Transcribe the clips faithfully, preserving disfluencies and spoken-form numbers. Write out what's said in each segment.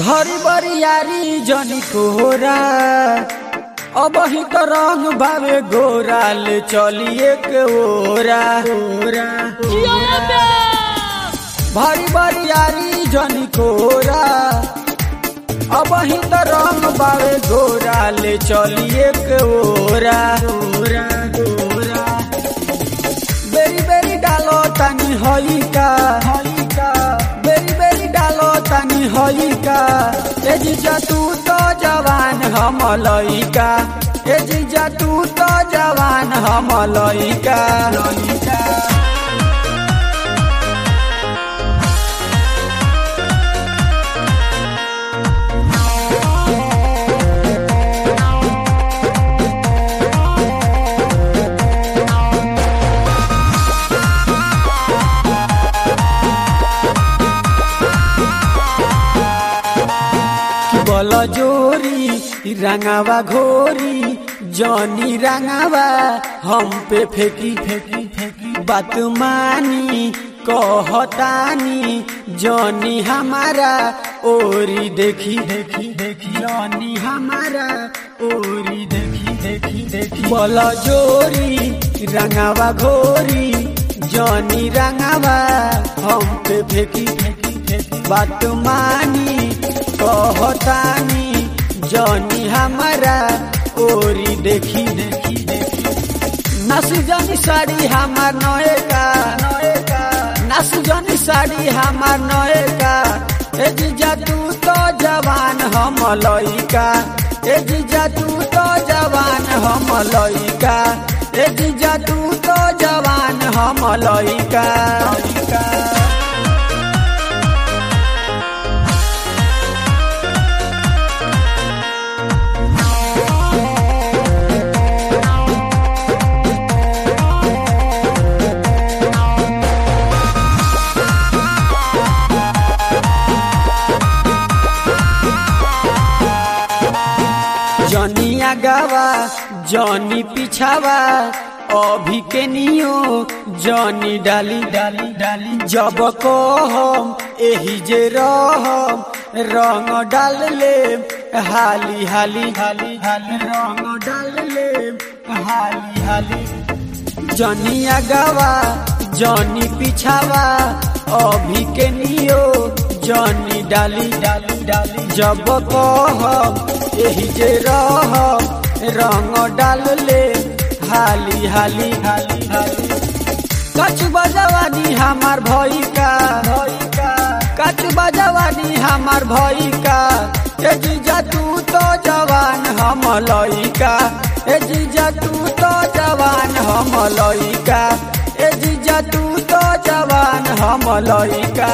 भरी बरियारी जनी कोहरा अब ही तो रंग भावे गोरा ले चलिए के ओरा भरी बरियारी जनी कोहरा अब ही तो रंग भावे गोरा ले चलिए के ओरा बेरी बेरी डालो तनी होई का बेरी बेरी डालो तनी होई का ए जीजा तू तो जवान हम लइका ए जीजा तू तो जवान हम लइका बल जोरी रंगावा घोरी जनी रंगावा हम पे फेंकी फेंकी फेंकी बात मानी कहतानी जनी हमारा ओरी देखी देखी देखी जनी हमारा ओरी देखी देखी देखी बल जोरी रंगावा घोरी जनी रंगावा हम पे फेंकी फेंकी फेंकी बात मानी कहतानी जनी हमारा ओरी देखी देखी देखी नस जनी साड़ी हमार नए का नस जनी साड़ी हमार नए का ए जीजा तू तो जवान हम लइका ए जीजा तू तो जवान हम लइका ए जीजा तू तो जवान हम लइका जनिया गावा जनी पिछावा अभी के नियो जनी डाली डाली डाली जब को हम एही जे रहम रंग डाल ले हाली हाली हाली हाली रंग डाल ले हाली हाली जनिया गावा जनी पिछावा अभी के नियो जनी डाली डाली डाली जब को हम एही जे रहम रंग डाल ले हाली हाली हाली हाली कच बजवानी हमार भई का कच बजवानी हमार भई का ए जीजा तू तो जवान हम लइका ए जीजा तू तो जवान हम लइका ए जीजा तू तो जवान हम लइका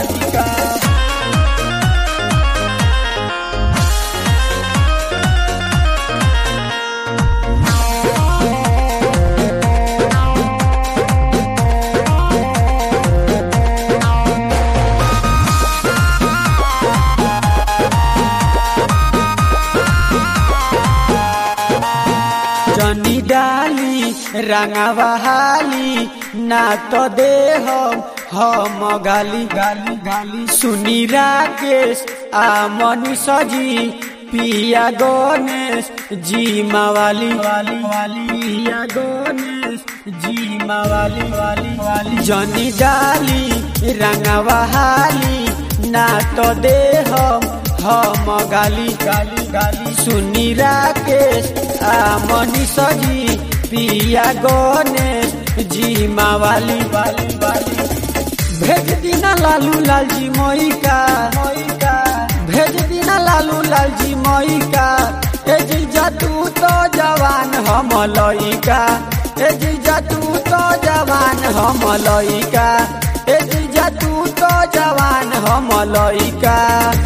जनी डाली रंगावा हाली ना तो दे हम हम गाली गाली गाली सुनी राकेश आ मनी सजी पिया गणेश जी मावाली वाली वाली पिया गणेश जी मावाली वाली वाली जनी डाली रंगावा हाली ना तो दे हम हम गाली गाली गाली सुनी राकेश आ मनी सजी पिया गणेश जी मावाली वाली वाली भेज दीना लालू लाल जी मोई का भेज दीना लालू लाल जी मोई का ए जीजा तू तो जवान हम लइका ए जीजा तू तो जवान हम लइका ए जीजा तू तो जवान हम लइका।